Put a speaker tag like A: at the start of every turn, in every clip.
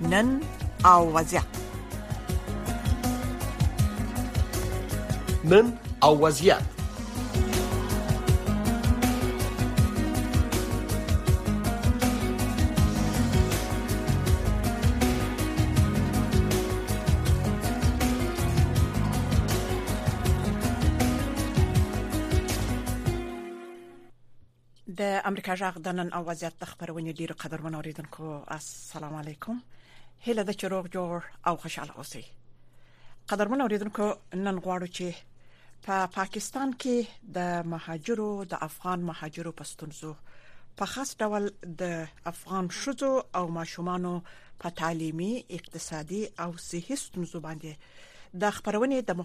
A: نن او وضعیت.
B: نن او وضعیت.
A: د امریکا جغ د نن او وضعیت د خبرونه ډیره قدرمنو اوریدونکو السلام علیکم. هله د چروغ جوړ او خوشاله اوسئ. قدرمنو اوریدونکو نن غواړو چې په پاکستان کې د مهاجرو د افغان مهاجرو پښتونزو په خاص ډول د افغان شذو او ماشومانو په تعلیمي، اقتصادي او صحي ستونزو باندې د خبرونه د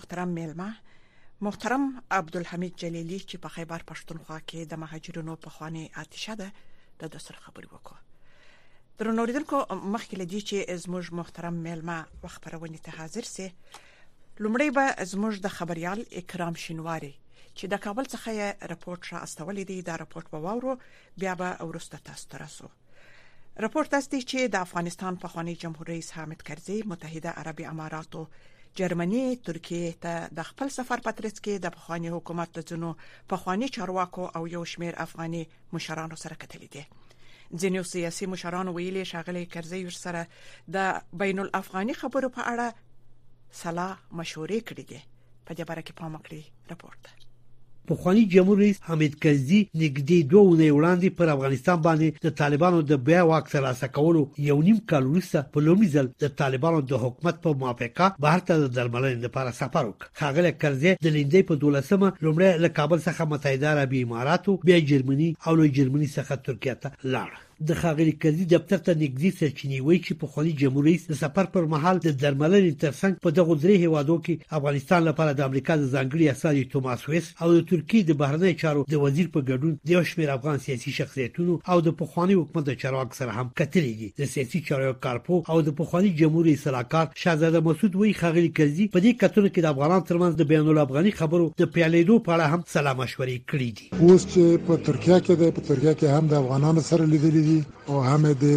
A: محترم عبدالحمید جلیلی چې په خیبر پښتونخوا کې د مهاجرونو په خواني آتشه ده د دوسر خبري وکړو. درنو اوریدونکو مخکې لدی چې زموږ محترم میلمه خبرونه ته حاضر سي، لومړی به زموږ د خبريال اکرام شینواری چې د کابل څخه راپورټ را استولې دی، دا راپورټ په واورو بیا به ورسته تاسو ته رسو. راپورټ تاسو چې د افغانستان په خواني جمهور رئیس حامد کرزي متحده عربي اماراتو، جرمني، ترکیه ته د خپل سفر په ترڅ کې د پخوانی حکومت د ځنو پخوانی چارواکو او یو شمیر افغاني مشرانو سره کتلې دي. ځینې سیاسي مشرانو ویلي شاغلي کرزي سره د بین الافغاني خبرو په اړه صلاح مشورې کړې دي. په دې باره کې پام وکړئ. راپورټ
C: پخوانی جمهور رئیس حامد کرزي نږدې 2 اونۍ وړاندې پر افغانستان باندې د طالبانو د بیا واک ترلاسه کولو یو نیم کال وروسته په لومړي ځل د طالبانو د حکومت په موافقه بهر ته د درملنې لپاره سفر وکړ. ښاغلی کرزي د لیندۍ په 12مه لومړی له کابل څخه متحده عربي اماراتو، بیا جرمني او له جرمني څخه ترکیه ته لاړ. د ښاغلي کرزي دفتر ته نږدې سرچینې وایي چې پخوانی جمهور رئیس د سفر پر مهال د درملنې ترڅنګ په دغه درې هیوادو کې افغانستان لپاره د امریکا د ځانګړي استازي توماس ویس او د ترکیې د بهرنی چارو د وزیر په ګډون د یو شمېر افغان سیاسي شخصیتونو او د پخوانی حکومت د چارواکو سره هم کتلې دي. د سیاسي چارو کارپو او د پخوانی جمهور رئیس صلاحکار شاهزاده مسعود وایي ښاغلي کرزي په دې کتنو کې د افغانانو ترمنځ د بین الافغاني خبرو د پیلېدو په اړه هم سلا مشورې کړې دي.
D: اوس چې په ترکیه کې هم د افغانانو سره لیدلې دي او هم د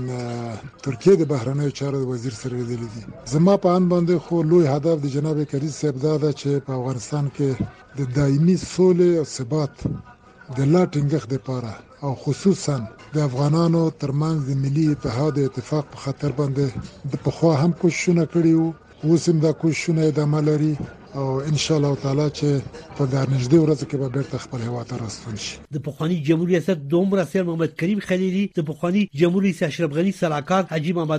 D: ترکیه د بهرنی چارو وزیر سره لیدلې دي. زما په ان باندې خو لوی هدف د جناب کرزي صاحب دا ده چې په افغانستان کې د دایمي سولې او ثبات د لا ټینګښت لپاره او خصوصا د افغانانو ترمنځ د ملي اتحاد او اتفاق په خاطر باندې د پخوا هم کوششونه کړي وو، اوس هم دا کوششونه ادامه لري او ان شاء الله تعالی چې په د نږدې ورځو کې به بیرته خپل هیواد ته راستون شي.
C: د پخوانی جمهور ریاست دوم رئیس محمد کریم خلیلی، د پخوانی جمهور رئیس اشرف غنی صلاحکار حاجی محمد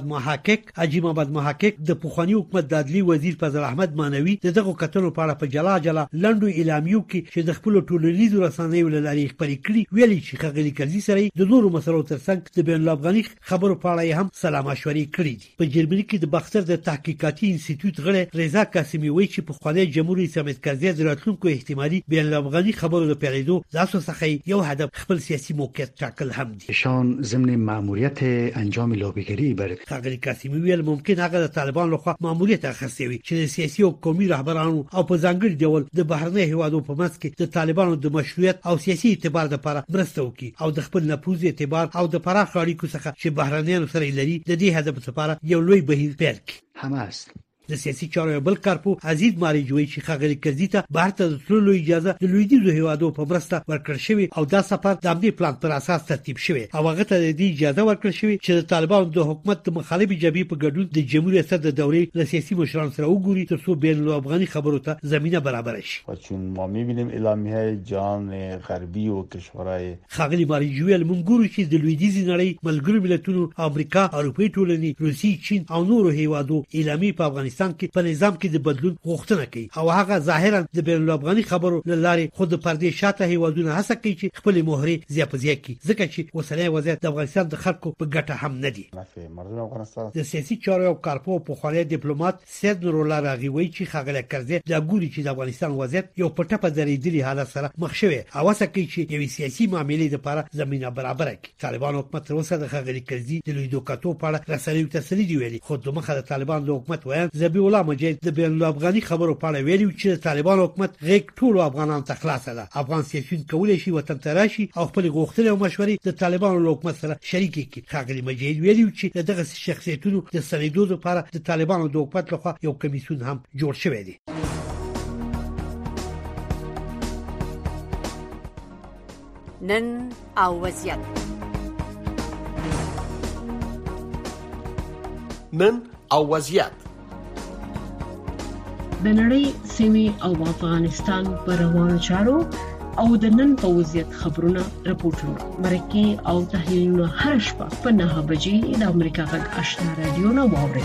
C: محقق، د پخوانی حکومت د عدلی وزیر فضل احمد مانوي دغه کتنو په اړه په جلا لندو اعلامیو کې چې د خپل ټولنیزو رسنیو له لارې خبرې کړې ویلي چې ښاغلي کرزي سره د نورو مسلو ترڅنګ د بین الافغاني خبرو په اړه هم سلا مشورې کړې دي. په جرمني کې د باختر د تحقیقاتي انسټیټیوټ غړي رضا قاسمي وایي چې پخوانی جمهور رئیس حامد کرزي د راتلونکو احتمالي بین الافغاني خبرو د پیلېدو ځاسو څخه یو هدف خپل سیاسي موقعیت ټاکل هم دي.
E: شان ضمن ماموریت انجام لابیگری بر
C: ښاغلي قاسمي ویل ممکن هغه د طالبان لخوا ماموریت اخیستی وي چې د سیاسي او قومي رهبرانو او په ځانګړي ډول د بهرنی هیوادو په منځ کې د طالبانو د مشروعیت او سیاسي اعتبار لپاره مرسته وکړي او د خپل نفوذ اعتبار او د پراخ اړیکو څخه چې بهرنیانو سره لري د دې هدف لپاره یو لوی بهیر پیل کړي.
E: همه است
C: د سیاسي چارو بل کارپو عزیز ماریجوي چې ښاغلي کرزي ته بهر ته د تللو اجازه د لویدیځو هیوادو په مرسته ورکړل شوې او دا سفر د امنیتي پلان پر اساس ترتیب شوی او هغه ته د اجازه ورکړل شوې چې د طالبانو د حکومت د مخالفې جبهې په ګډون د جمهوریت ریاست د دورې له سیاسي مشرانو سره وګوري ترڅو بین الافغاني خبرو ته زمينه برابر شي.
F: چون ما می‌بینیم اعلامیه جهان غربی او کشورهای
C: ښاغلي ماریجوي منګورو چې د لویدیځي نړۍ ملګرو ملتونو، امریکا، اروپای ټولنې، روسي، چین او نورو هیوادو اعلامیه په افغانستان کې په نظام کې د بدلون غوښتنه کوي او هغه ظاهرا د بین الافغاني خبرو لاره خود پردې شاته هیوادونه هڅه کوي چې خپل مهره زیاپزیا کوي ځکه چې وسلې وضعیت د افغانستان د خلکو په ګټه هم نه دي. د سیاسي چارو کارپو په خالي ډیپلوماټ سید نورالله راغوي چې ښاغلي کرزي د ګوري چې د افغانستان وضعیت یو پټه په درېدلي حالت سره مخ شوی او هڅه کوي چې یو سیاسي معاملې لپاره زمينه برابر کړي. طالبان حکومت تر اوسه د ښاغلي کرزي د لیدو کاتو په اړه رسنیو تسلي دی ویلي خو د مخه د طالبان د حکومت وایي ذبیح الله مجید د بین الافغاني خبرو په اړه ویلي چې طالبان حکومت غیږ ټول افغانانو ته خلاصه ده. افغان سیاسيون کولای شي وطن ته راشي او خپل غوښتنې او مشورې د طالبانو له حکومت سره شریک کړي. ښاغلي مجید ویلي چې دغه شخصیتونو د سندونو لپاره د طالبانو د حکومت لخوا یو کمیسیون هم جوړ شوی دی.
B: نن او وضعیت
G: د نړۍ سیمې او افغانستان پر روانو چارو او د نن په وضعیت خبرونه راپورټونه مرکه او تحلیلونه هر شپه په 9 بجې د امریکا غږ آشنا رادیو نو واوري.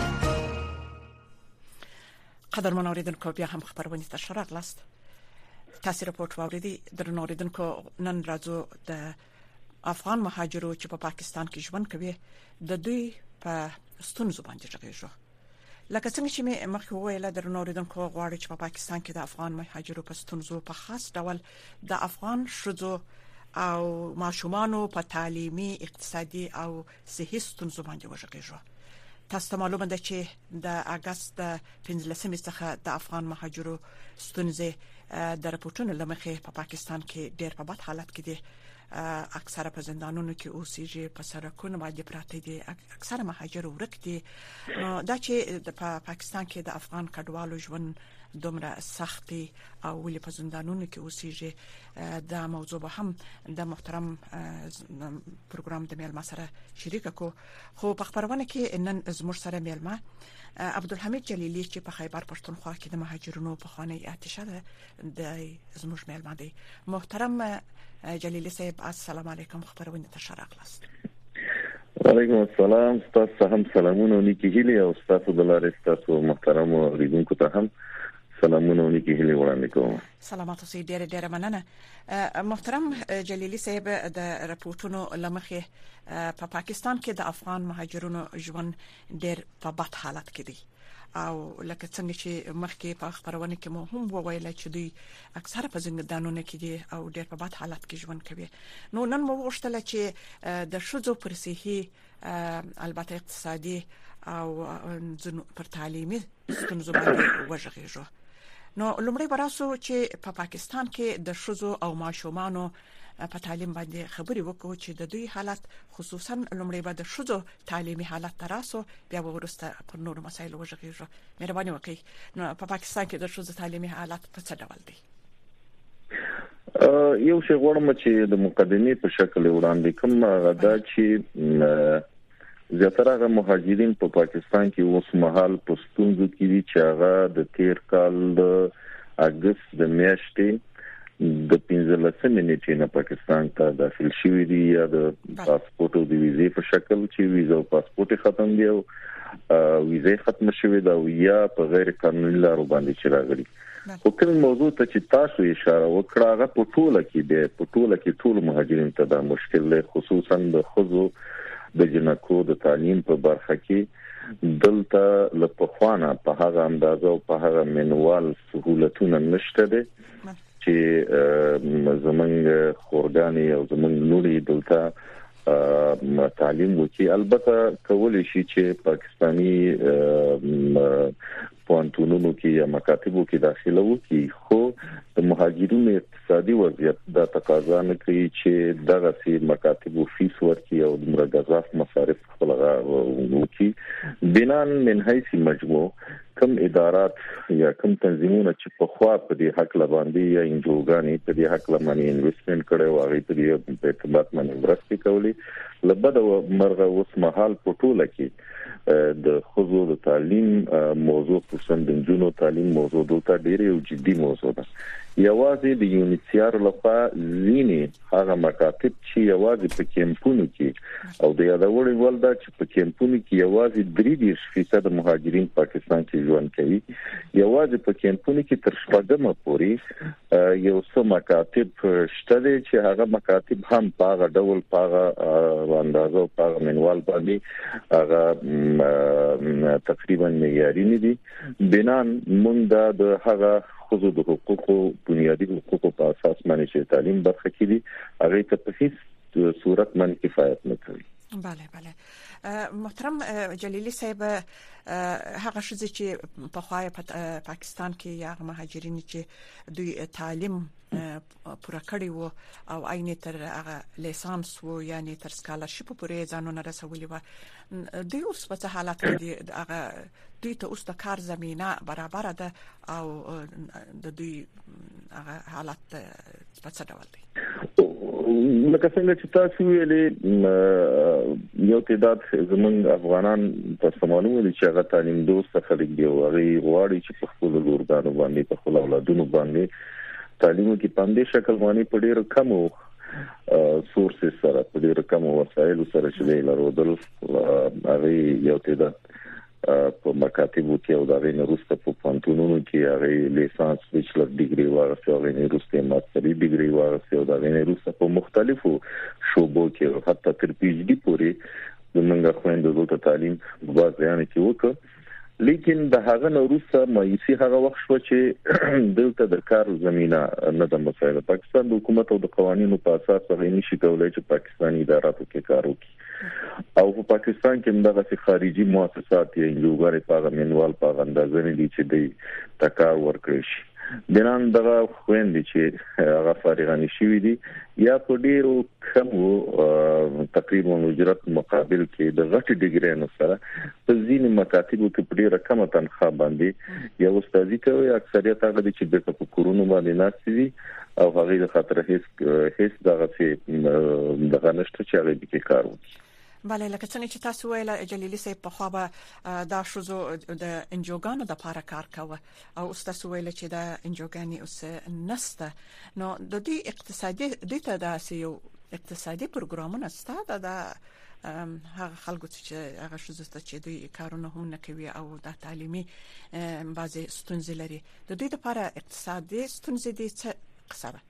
A: قدرمن اوریدونکو بیا هم خبرونه تشریح اغلاست. تاسو راپورټ واوریدي د اوریدونکو نن راځو د افغان مهاجرو چې په پاکستان کې ژوند کوي د دوی په ستونزو باندې ژغېږو. لکه څنګه چې مخکې وویل د اوریدونکو غواړي چې په پاکستان کې د افغان مهاجرو په ستونزو په خاص ډول د افغان شذو او ماشومانو په تعلیمي اقتصادي او صحي ستونزو باندې وژغېږو. تاسو معلومه ده چې د اگست 15 څخه د افغان مهاجرو ستونزې د راپورټونو لمخې په پاکستان کې ډېر په بد حالت کې دي. اکثره په زندانونو کې اوسېږي، په سړکونو باندې پراته دي، اکثره مهاجر ورک دي. دا چې په پاکستان کې د افغان کډوالو ژوند دومره سختي او ولې په زندانونو کې اوسېږي، دا موضوع به هم د محترم پروګرام د میلمه سره شریک کو. خو په خبرونه کې نن زموږ سره میلمه عبدالحمید جلیلی چې په خیبر پښتونخوا کې د مهاجرونو په خانه اتشه ده د زموږ میلمه دی. محترم جلیلی صاحب السلام علیکم، خبرونه تشریح اغلاست.
H: وعلیکم السلام، تاسو هم سلامونه نیکی هیله او تاسو د لارې تاسو محترم اوریدونکو ته هم سلامونه نیکی هیله وړاندې کوم.
A: سلامات اوسئ، ډېر مننه. محترم جلیلی صاحب د راپورټونو لمخې په پاکستان کې د افغان مهاجرونو ژوند ډېر په بد حالت کې دی او لکه څنګه چې مخکې په خبرونه کې مو هم وویل چې دوی اکثره په زندانونو کې دي او ډېر په بد حالت کې ژوند کوي. نو نن مو غوښتل چې د شذو پر صحي البته اقتصادي او پر تعلیمي ستونزو باندې وژغېږو. نو لومړی براسو چې په پاکستان کې د شذو او ماشومانو په تعلیم باندې خبرې وکړو چې د دوی حالت خصوصا لومړی به د شذو تعلیمي حالت تراسو بیا ورسته پر نور مسایل وژغېږو. مهرباني وکړئ. نو په پاکستان کې د شذو تعلیمي حالت په څه ډول دی؟
H: یو شی غواړم چې د مقدمې په شکل وړاندې کوم غدا چې زیاتره مهاجرین په پاکستان کې اوس مهال په ستونزو کې دي چې هغه د تیر کال د اگست د میاشتې د 15 نیټې نه پاکستان ته داخل شوی دي یا د پاسپورت او د ویزې په شکل چې ویزه او پاسپورت ختم دی او ویزه ختم شوی دا یا په غیر قانوني لارو باندې چې راغلي. خو کوم موضوع ته چې تاسو اشاره وکړه هغه په ټوله کې ټول مهاجرین ته دا مشکل دی، خصوصا د خزو د جنکو د تعلیم په برخه کې دلته لپخوانه په هغه اندازه او په هغه منوال سہولتونه نشته دي چې زمونږ خورګانی او زمونږ نوري دلته تعلیم وکي. البته کولی شي چې پاکستانی پوهنتونونو کې یا مکاتبو کې داخله وکي، خو د مهاجرینو اقتصادي وضعیت دا تقاضا نه کوي چې دغه سي مکاتبو فیس ورکړي او د مرګزاف مصارف خپلغه وکي. بنان من حیث مجموع کم ادارات یا کم تنظیمونه چې په خوا په دې حق لباندې یا انجوګانی په دې حق لمنې انویسټمنټ کړي او هغه په دې اعتبار باندې مرسته کوي. لبد مرغه اوس مهال په ټوله کې د خزو د تعلیم موضوع خصوصا د جنونو تعلیم موضوع دلته ډېر یو جدي موضوع ده. یوازې د یونیسیار لخوا ځینې هغه مکاتب چې یوازې په کیمپونو کې او د یادوړې ولدا چې په کیمپونو کې یوازې 3% مهاجرین پاکستان کې ژوند کوي، یوازې په کیمپونو کې تر شپږمه پورې یو څو مکاتب شته چې هغه مکاتب هم په هغه ډول په هغه اندازو په هغه منوال باندې هغه تقریبا معیاري نه دي. بنان مونږ د هغه خصوصو د حقوقو بنیادی حقوقو په اساس باندې چې تعلیم برخه کې دي هغه ته په هیڅ صورت باندې کفایت نه کوي.
A: بله محترم جلیلی صاحب هغه شذ چې په خوای پاکستان کې یا مهاجرین چې دوی تعلیم پوره کړی وو او عین تر هغه لیسانس وو یعنی تر سکالرشپ پورې ځانونه رسولي وو دوی اوس په حالت کې هغه دوی ته اوس د کار زمينه برابر ده او د دوی هغه حالت په څه ډول دي
H: لکه څنګه چې تاسو ویلې یو تعداد زمونږ افغانان تاسو معلومه دي چې هغه تعلیم دوست خلک دی او هغه غواړي چې په خپل لورګانو باندې په خپل اولادونو باندې تعلیم کې پاندې شکل باندې په ډېر کم سورسز سره په ډېر کم وسایل سره چې لرودل هغه یو تعداد په مکاتبو کې او دا غوښنه روسته په پانتونونو کې هغه لیسانس بیچلر ډیګري واغسته او غوښنه روسته ماستري ډیګري واغسته او دا غوښنه روسته په مختلفو شوبو کې حتی تر پی ایچ ډي پورې د منګه خويندو د تعلیم په ځای کې وکړه لیکن د هغه نوروسه مایوسي هغه وخت شو چې دلته د کار زمينه نه د مسایل پاکستان د حکومت او د قوانینو په اساس هغه نشي کولای چې پاکستاني اداراتو کې کار وکړي او په پاکستان کې دغه خارجي مؤسسات یې یوګاري پاغمنوال پاغندازنه دي چې د تکار ورکړي شي بنان دغه خويندې چې هغه فارغاني شوی دي یا په ډیرو کم تقریبا اجرت مقابل کې د غټ ډیګری نو سره په ځینې مکاتبو کې په ډیره کم تنخواه باندې یا استادي کوي اکثریت هغه چې په کورونو باندې ناشې دي او هغه د خاطر هیڅ دغه څه دغه نشته چې هغه کې کار وکړي
A: بله لکه څنګه چې تاسو ویل جلیلی صاحب په خو به دا شوزو د انجوګانو د لپاره کار کوي او تاسو ویل چې دا انجوګانی اوس نسته نو د دې اقتصادي د تداسیو اقتصادي پروګرامونه ستاده د هغه خلکو چې هغه شوزسته چې دوی کارونه هم نه کوي او د تعلیمي بعضي ستونزې لري د دې لپاره اقتصادي ستونزې دي څه قصه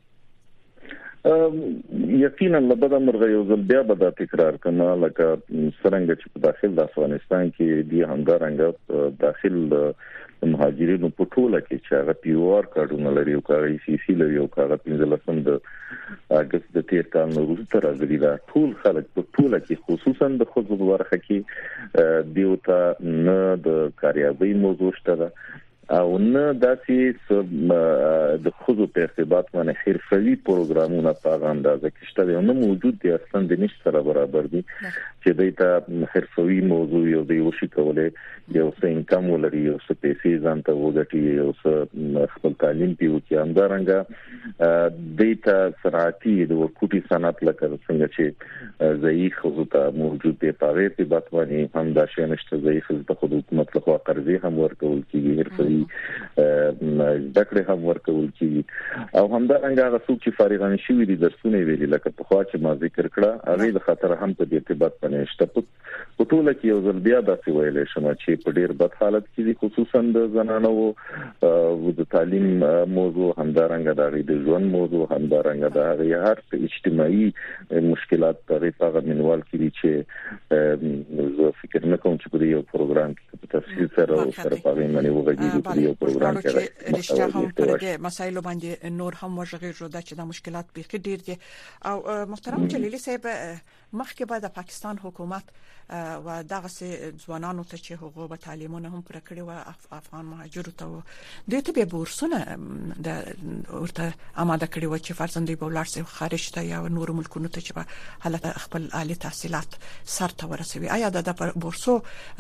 H: یقینا لبدا مرغه یو ځل بیا به دا تکرار کنا لکه څنګه چې په داخل د افغانستان کې دی همدارنګه داخل مهاجرینو په ټوله کې چې هغه پیوار کارونه لري او کاري سیسي لري او کارا 15 د اگست د تیر کال وروسته راغلي دا ټول خلک په ټوله کې خصوصا د خود ورخه کې دیوتا نه د کاریابي موضوع شته او نه داسې د خود په ارتباط باندې حرفوي پروګرامونه په اندازه کې شته نو موجود دي اصلا د نشي سره برابر دي چې دایته حرفوي موضوع یو دی وشي کولای یو څه انکم ولري یو څه پیسې ځانته وګټي یو څه خپل تعلیم پیو کې همدارنګه دایته صنعتي د ورکوټي صنعت لکه څنګه چې ضعیف خصوصا موجود دی په ارتباط باندې هم دا شی نشته ضعیف د خود حکومت لخوا قرضې هم ورکول کیږي حرفوي دکړه هم ورکول کیږي او همدارنګه هغه څوک چې فارغان شوی دي درسونه ویلي لکه په خوا چې ما ذکر کړه هغه د خطر هم په ارتباط باندې شته په ټوله کې یو ځل بیا داسې ویل شم چې په ډیر بد حالت کې دي خصوصا د زنانو او د تعلیم موضوع همدارنګه د ژوند موضوع همدارنګه د هر اجتماعي مشکلات په منوال کې دي چې زه فکر نه کوم چې په یو پروګرام کې په تفصیل سره او سره په باندې وغږیږي په یو پروګرام کې
A: رښتیا هم پر دې مسایلو باندې نور هم وژغېږو دا چې د مشکلات به ډیر دي او محترم جلیلی صاحب مخکې به د پاکستان حکومت و دغه ځوانانو ته چې حقوق او تعلیمونه هم پر کړی و افغان مهاجرو ته د ته به بورسونه د ورته آماده کړی و چې فرزندې به ولر سي خارج ته یا نور ملکونو ته چې به حالت خپل عالی تحصیلات سر ته ورسوي آیا د بورسو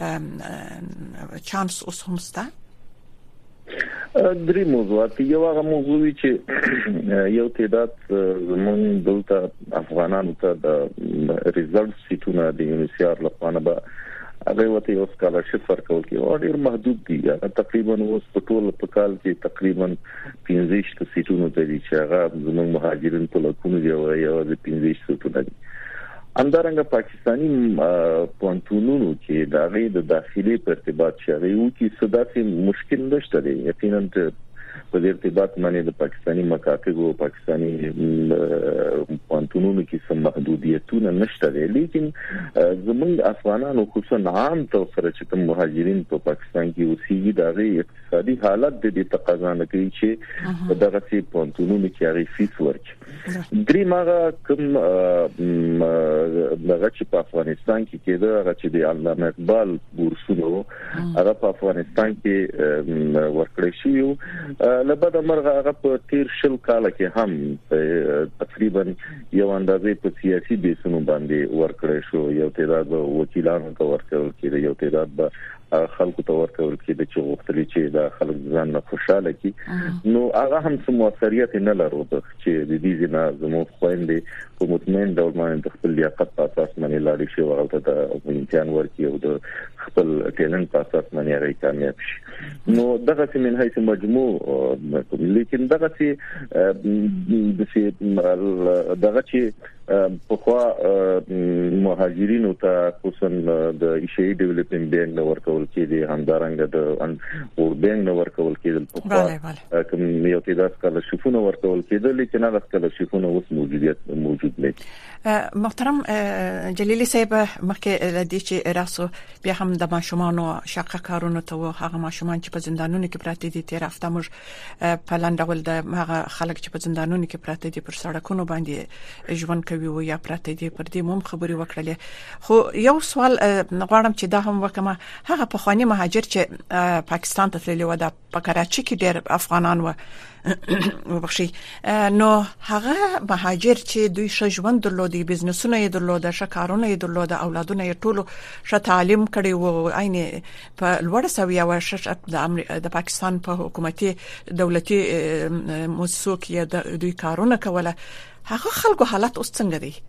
A: چانس اوس هم ستا
H: درې موضوعات یو هغه موضوع چې یو تعداد زمونږ دلته افغانانو ته د ریزلټ سیټونه د یونیسيار لپاره به هغه وته یو سکالرشپ ورکول کی او ډیر محدود دي تقریبا اوس په ټول په کال کې تقریبا 15 سیټونه دي چې هغه زمونږ مهاجرین په لکونو دی او یو د 15 سیټونه دي همدارنګه پاکستانی پونتونونو کې د غي د داخلي په ارتباط شوی او کې صداسي مشکل نشته دی یقینا په دې ارتباط باندې د پاکستاني مکاتب او پاکستاني پانتونونو کې سم محدودیتونه نشته دي لیکن زموږ افغانانو خصوصا عام تور سره چې کوم مهاجرین په پاکستان کې اوسېږي دا غي اقتصادي حالت د دې تقاضا نه کوي چې په دغه سي پانتونونو کې هغه فیس ورکړي درې ماغه کوم دغه چې په افغانستان کې کېده هغه چې د علامه اقبال بورسونو هغه په افغانستان کې ورکړی شو لبد مرغه هغه په تیر شل کال کې هم تقریبا یو اندازې په سیاسي بیسونو باندې ورکړی شو یو تعداد وکیلانو ته ورکړل کېده یو تعداد به خلکو ته ورکول کېده چې غوښتل چې دا خلک ځان خوشاله کړي نو هغه هم څه موثریت نه لري چې د دې نه زموږ خويندې په مطمئن ډول باندې خپل لیاقت په اساس باندې لاړ شي او ته امتحان ورکړي او د خپل ټیلنټ په اساس باندې راځي کامیاب شي نو دغه څه من هیڅ مجموع لیکن دغه څه دغه چې په خوا مهاجرینو ته خصوصا د ایشیا ډیولپمنٹ بینک ورکول کېدي همدارنګه د اور بینک ورکول کېدل په خوا کوم یو تعداد سکالرشیپونه ورکول کېدل لیکن هغه سکالرشیپونه اوس موجود نه
A: محترم جلیلی صاحب مخکې لدی چې راسو بیا هم د ماشومانو شقه کارونو ته هغه ماشومان چې په زندانونو کې پراته دي تیر هفته موږ په لاندول د هغه خلک چې په زندانونو کې پراته دي پر سړکونو باندې ژوند کوي او یا پراته دي پر دې مم خبري وکړلې خو یو سوال غواړم چې دا هم وکما هغه په خواني مهاجر چې پاکستان ته تللی و د په کراچي کې ډېر افغانان و وبخشي نو هغه مهاجر چې دوی ښه ژوند درلودي بزنسونه یې درلوده ښه کارونه یې درلوده اولادونه یې ټولو ښه تعلیم کړي وو عین په لوړ سویه و د پاکستان په حکومتي دولتي مؤسسو کې دوی کارونه کوله هغه خلکو حالت اوس څنګه دی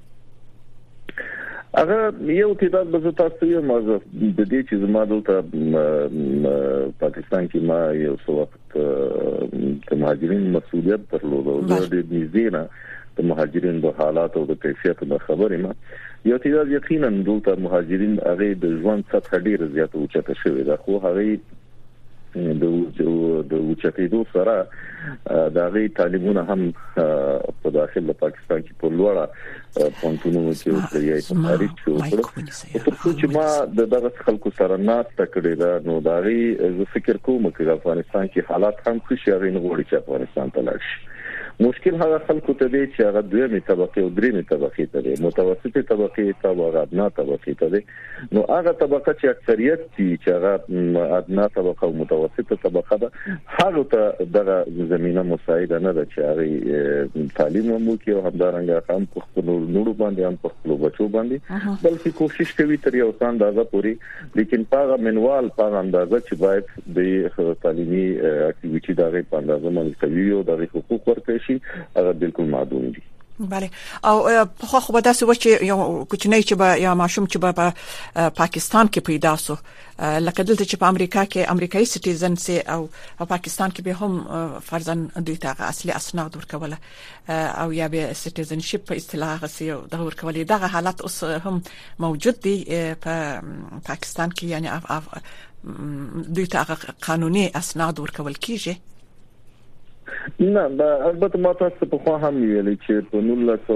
H: هغه یو تعداد به تاسو یو موضوع د دې چې زما دلته پاکستان کې ما یو څو وخت د مهاجرین مسؤلیت درلود او د دې د مهاجرین د حالات او د کیفیت د خبرې ما یو تعداد یقینا دلته مهاجرین هغه د ژوند سطح ډیر زیات اوچته شوی دا خو هغه د اوچتېدو سره د غي تعلیمونه هم په داخله پاکستان کې په لوړه پونتونو کې او یې تاریخ شو چې ما د دغه خلکو سره ناسته کړې ده نو دا غي زه فکر کوم چې افغانستان کې حالات هم خوشي غوړي نه چې افغانستان ته لاړ شي مشکل هغه خلکو ته دی چې هغه دویمه طبقه او دریمه طبقه ته دی متوسطه طبقه ته او ادنا طبقه ته دی نو هغه طبقه چې اکثریت دي چې هغه ادنا طبقه او متوسطه طبقه ده هغه ته دغه زمينه مساعده نه ده چې هغه تعلیم مو کې او همدارنګه هم په خپل نورو باندې هم په خپل بچو باندې بلکې کوشش کوي تر یو څان اندازه پوری لیکن پاغه منوال پاغه اندازه چې باید د تعلیمي اکټیویټي دغه په اندازه باندې کوي او د حقوق ورکړي هغه بالکل معدوم دي
A: بله او په خو به تاسو و چې یو کوچنی چې به یا ماشوم چې به په پاکستان کې پیدا سو لکه دلته چې په امریکا کې امریکایي سټیزن سي او په پاکستان کې به هم فرضاً دوی ته اصلي اسناد ورکول او یا به سټیزنشپ په اصطلاح سي د ورکول دغه حالت اوس هم موجود دي په پاکستان کې یعنی دوی ته قانوني اسناد ورکول کیږي
H: نه البته ما تاسو په خوا هم ویلي چې په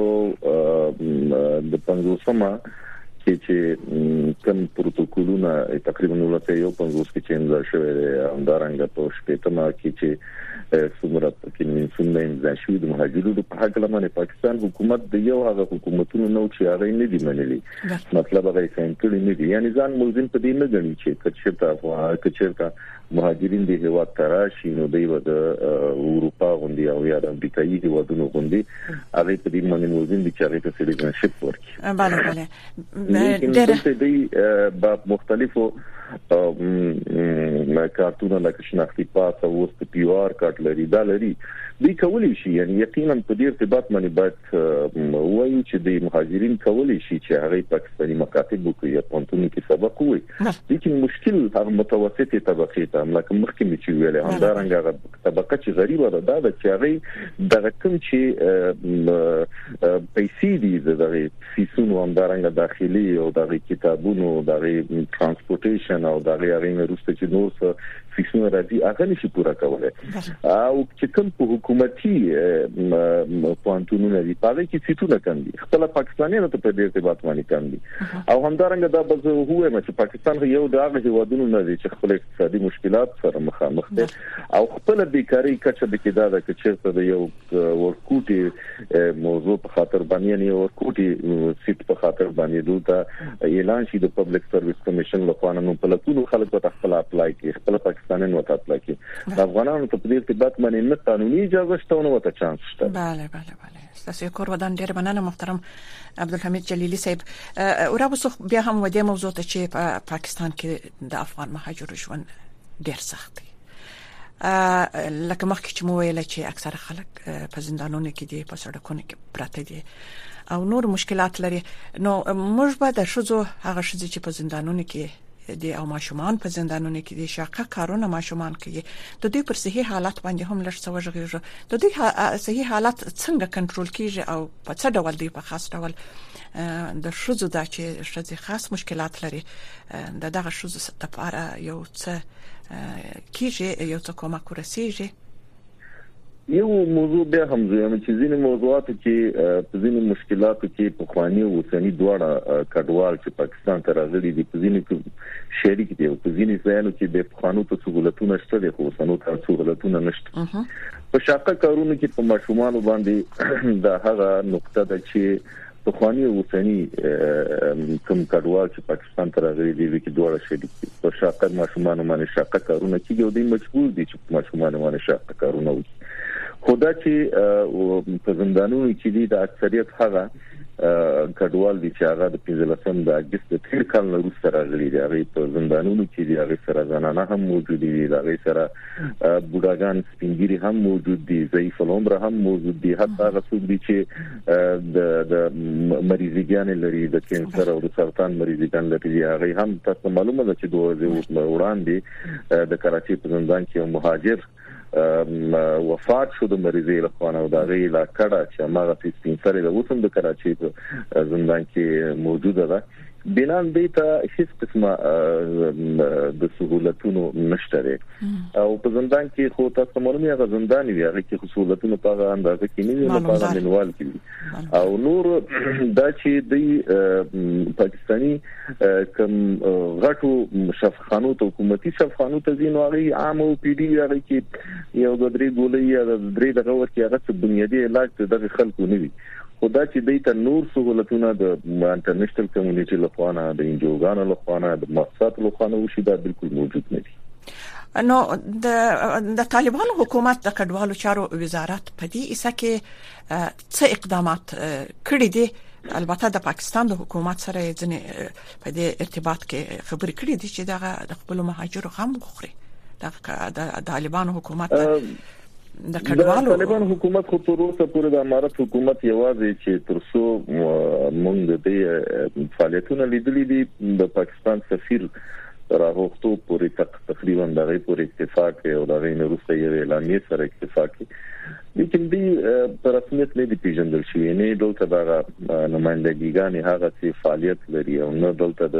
H: 1950 کې چې کوم پروتوکولونه تقریبا 1950 کې چې امضا شوی دی همدارنګه په شپږمه کې چې څومره کې څومره امضا شوی د مهاجرینو په حق لمنه پاکستان حکومت د یو هغه حکومتونو نو چې هغه نه دی منلي مطلب هغه څنګه نه دی یعنی ځان ملزم په دې نه غني چې کچرتا مهاجرین د هیواد تراشي نو دی د اروپا غونډي او یا د امریکایي هیوادونو غونډي هغه په دې باندې ملزم دي چې هغه ته سټیزنشپ ورکړي
A: بله بله
H: ډېر دی په مختلفو کارتونه لکه شناختی پاس او پی او آر کارت لري دا لري دوی کولی شي یعنی یقینا په دې ارتباط باندې باید وایو چې د مهاجرین کولی شي چې هغه پاکستاني مکاتب وکړي یا پونتونو کې سبق وي لیکن مشکل هغه متوسطه طبقه ته لکه مخکې چې ویل همدارنګه طبقه چې غریبه ده دا چې هغه د رقم چې پیسې دي د فیسونو همدارنګه داخلي او د کتابونو د ترانسپورټیشن او د غیر روسته چې نور څه فیسونه راځي هغه نشي پوره کولای او چې کوم په حکومتي پوانټونو دي په کې سیټونه کم دي خپل پاکستانیانو ته په دې ارتباط باندې کم دي او همدارنګه دا به زه وایم چې پاکستان یو دغه هیوادونو نه دي چې خپل اقتصادي مشکلات سره مخامخ دي او خپل بیکاری کچه د کېدا د کچرته د یو ورکوټي موضوع په خاطر باندې نه ورکوټي سیټ په خاطر باندې دلته اعلان شي د پبلک سرویس کمیشن له خوا نن په لکونو خلک په خپل اپلای کوي خپل پاکستانیان وته اپلای کوي د افغانانو ته په دې ارتباط باندې نه قانوني اجازه شته نو وته چانس شته
A: بله تاسو کور ودان ډیر مننه محترم عبدالحمید جلیلی صاحب اورابسو بیا هم ودی موضوع ته چې په پاکستان کې د افغان مهاجرو ژوند ډیر سخت دی لکه مخکې چې مو ویل چې اکثره خلک په زندانونو کې دي په سړکونو کې پراته دي او نور مشکلات لري نو موږ به د شذو هغه شذې چې په زندانونو کې دي او ماشومان په زندانونو کې دي شاقه کارونه ماشومان کوي د دوی پر صحي حالت باندې هم لږ څه وژغېږي د دوی صحي حالت څنګه کنټرول کیږي او په څه ډول دی په خاص ډول د شذو د چې شذې خاص مشکلات لري دغه شذو لپاره یو څه کیږي یو څه کومه کورسیږي
H: یو موضوع به هم زه چې ځینې موضوعاتو کې په ځینې مشکلاتو کې په خواني او وسنی دواړه کډوال چې پاکستان ته راغلي دي په ځینې شریک دي او په ځینې ځایونو کې د قانون ته سہولتونه شته دي خو وسنو ته سہولتونه نشته په شاقه کارونو کې په ماشومان باندې د هغه نقطه ده چې په خواني او وسنی کوم کډوال چې پاکستان ته راغلي دي چې دواړه شریک دي په شاقه ماشومان باندې شاقه کارونه کوي او دوی مجبور دي چې ماشومان باندې شاقه کارونه وکړي خدا چې په زندانونو کې دي د اکثریت هغه کډوال دي چې هغه د 15 د اگست د تیر کال وروسته راغلي دي هغه په زندانونو کې دي هغه سره زنانه هم موجود دي هغه سره بوډاګان سپینګری هم موجود دي ضعیف العمر هم موجود دي حتی هغه څوک دي چې د مریضیګان لري د کینسر او د سرطان مریضیګان لري هغه هم تاسو معلومه ده چې دوه وړاندې د کراچي په زندان کې مهاجر وفات شو د مریضۍ له خوا او دا غي لا کړه چې هغه په سپینسر د وسم د کراچي په زندان کې موجوده ده بنان دیتا هیڅ قسمه د سہولتونو نشته او په زندان کې خو تاسو معلومه هغه زندان وی هغه کې سہولتونه په اندازه کې نه وي په منوال کې او نور دا چې د پاکستانی کوم غټو شفخانو ته حکومتي شفخانو ته ځینو هغه عام او پی ډی هغه کې یو د درې ګولې یا د درې دغه ورته هغه بنیادی علاج د خلکو نه وي خدا چې دیتا نور سہولتونه د انټرنیشنل کمیونټي لخوا د انجوګانو لخوا د مؤسسات لخوا وشي دا بالکل موجود نه دي
A: نو د طالبانو حکومت د کډوالو چارو وزارت په دې اسه کې څه اقدامات کړی دي البته د پاکستان د حکومت سره ځنې په دې ارتباط کې خبرې کړې دي چې د خپل مهاجرو غم غوښري د طالبانو حکومت د
H: طالبان حکومت خو تر اوسه پورې د امارت حکومت یوازې چې ترسو مونږ د فعالیتونو لیدلې دي د پاکستان سفیر راغوښتو پورې تقریبا دغه پورې اتفاق او دغه وروسته یې اعلامیه سره اتفاق لیکن دې پر رسمیت نه دی پیژندل شوی نه دلته دا نمائندګیګان هغه چې فعالیت لري او نه دلته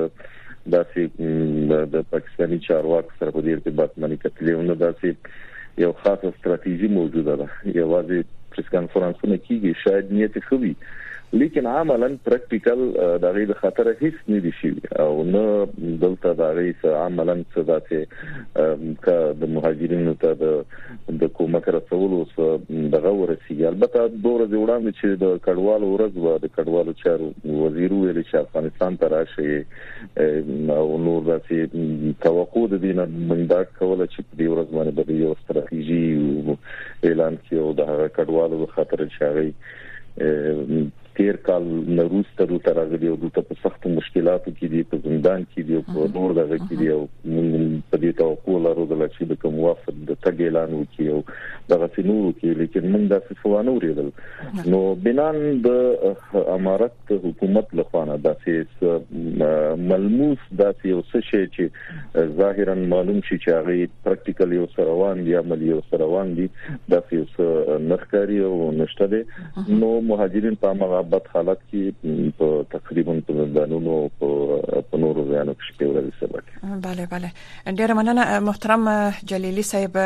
H: د پاکستاني چارواکو سره په دې ارتباط باندې کتلې او نه داسې یو خاصه ستراتیژي موجوده ده یوازې پریس کانفرنسونه کیږي شاید نیت خوي لیکن عملاً پریکټیکل د غیر خطر هیڅ نه دي شي او نه دلته د غیر عملاً څه داسې د مهاجرینو ته د کومک رسولو دغه ورسیږي البته دوه ورځې وړاندې چې د کډوالو ورځ و د کډوالو چارو وزیر ویل چې افغانستان ته راشي او نور داسې توقع د دینه منډه کوله چې په دې ورځ باندې د یو ستراتیژي اعلان کړي او د کډوالو خطر چاري تیر کال نوروز ته راغلي او د په سخت مشکلاتو کې دي په زندان کې دي او په نور دغه کې دي او په دې توقع لرو چې د کوم وفد د تګ اعلان وکړي او دغه څنور کې لیکن موږ د فوانو ریدل نو بنان د امارت حکومت لخوا داسې ملموس داسې یو څه شي چې ظاهرا معلوم شي چې هغه پریکټیکل یو سروان دی عملی یو سروان دی داسې یو نخکاری او نشته دي نو مهاجرین په هغه بد حالت کې په تقریبا په زندانونو په نورو ځایونو کې شپې ورځې سبا
A: بله بله ډیر مننه محترم جلیلی صاحب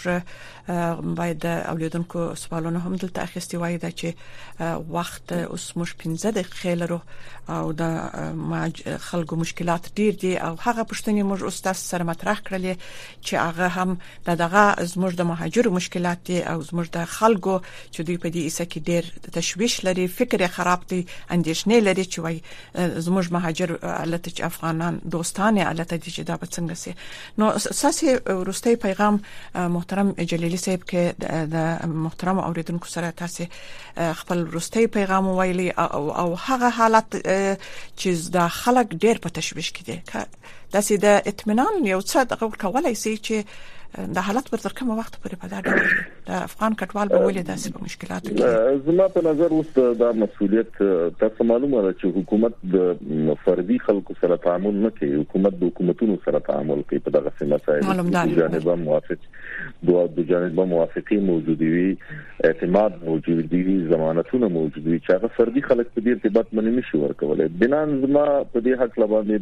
A: موږ باید اولیدونکو سوالونه هم دلته اخیستي وای دا چې وخت اوس موږ 15 دقیقې لرو او د خلکو مشکلات ډیر دي او هغه پښتني موږ اوس تاسو سره مطرح کړل چې هغه هم دغه زموږ د مهاجرو مشکلات دي او زموږ د خلکو چې دوی په دې اسه کې ډیر تشويش لري فکر خراب دي اندیشنې لري چې وای زموږ مهاجر الته چې افغانان دوستانه الته دي چې دا به څنګه سي نو اساسي ورستي پیغام محترم جلیلی صاحب کې د محترم اوریدونکو سره تاسو خپل ورستي پیغام ویلي او هغه حالت چې د خلک ډیر په تشويش کې دي دا سي د اطمینان یو څه د کولای شي چې د حالت پر کومه وخت پورې په دا ډول د افغان کډوال به ولې داسې په مشکلاتو کې
H: زما په نظر اوس دا مسؤلیت تاسو معلومه ده چې حکومت د فردي خلکو سره تعامل نه کوي حکومت د حکومتونو سره تعامل کوي په دغه مسایلو جانبه موافق د جانبه موافقي موجودي وي اعتماد موجودي وي ضمانتونه موجودي وي چې هغه فردي خلک په دې ارتباط باندې نشي ورکولای بنان زما په دې حق لباندې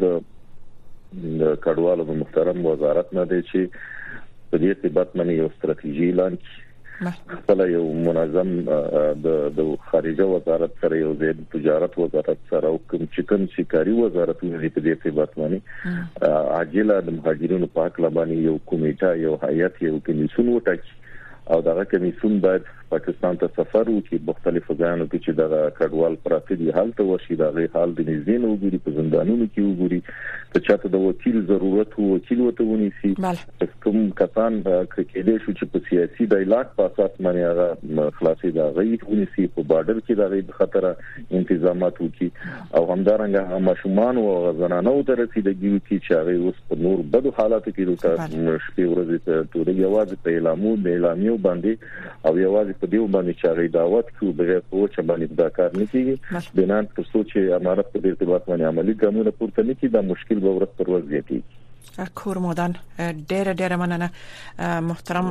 H: د کډوالو د محترم وزارت نه دی چې په دې ارتباط باندې یو ستراتیژي اعلان کړي خپل یو منظم د خارجه وزارت سره یو د تجارت وزارت سره او کوم چې کوم سکاري وزارتونه په دې ارتباط باندې عاجله د مهاجرینو په حق لباندې یو کمیټه یو هیئت یو کمیسیون وټاکي او دغه کمیسیون باید پاکستان ته سفر وکړي مختلفو ځایونو کې چې دغه کډوال پراته دي حالت ورشي دغه حال د نږدې نه وګوري په زندانونو کې وګوري چې چاته د وکیل ضرورت وو وکیل وته ونیسي کوم کسان کېدې شو چې په سیاسي ډایلاګ په اساس باندې هغه خلاصي دا غي ونیسي په بارډر کې دغه خطر انتظامات وکړي او همدارنګه ماشومان او زنانو ته رسیدګي وکړي چې هغه اوس په نور بدو حالاتو کې د شپې ورځې ته ټول یوازې په اعلامیو باندې او یوازې په دیو باندې چاري دعوت کو بغیر پوهه باندې دا کار نه کیږي بنان تر څو چې امارت په دې ارتباط باندې عملی ګامونه پورته نه کړي دا مشکل به ورځ پر ورځ زیاتېږي
A: کور مودان ډېر مننه محترم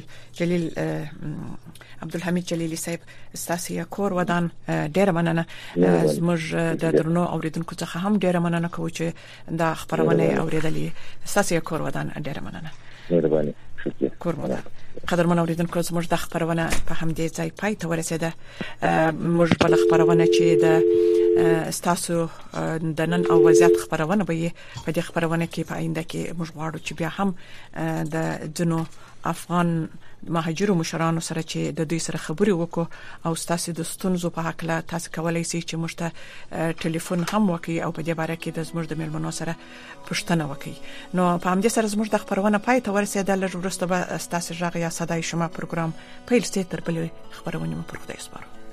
A: عبدالحمید جلیلی صاحب استاسي کور ودان ډېر مننه زموږ د درنو اوریدونکو څخه هم ډېر مننه کوم چې دا خبرونه اوریدلې استاسي کور ودان ډېر مننه
H: مهرباني شکریہ
A: کور مودان قدرمن اوریدونکو زموږ د خبرونه په همدې ځای پای ته ورسېده موږ بل خبرونه چې د استاسو د نن او وضعیت خبرونه به په دې خبرونه کې په آینده کې موږ غواړو چې بیا هم د جنو افغان مهاجرو مشرانو سره چې د دوی سره خبري وکړو او تاسو د ستونزو په حق له تاسو کولای شئ چې موږ ته ټلیفون هم وکړي او په دې باره کې د زموږ د میلمنو سره پوښتنه وکړي نو په همدې سره زموږ د خبرونه پای ته ورسېده لږ وروسته به تاسو ژغ یا صداي شما پروګرام پیل سي تر بلې خبرونه مو پر خدای سپارو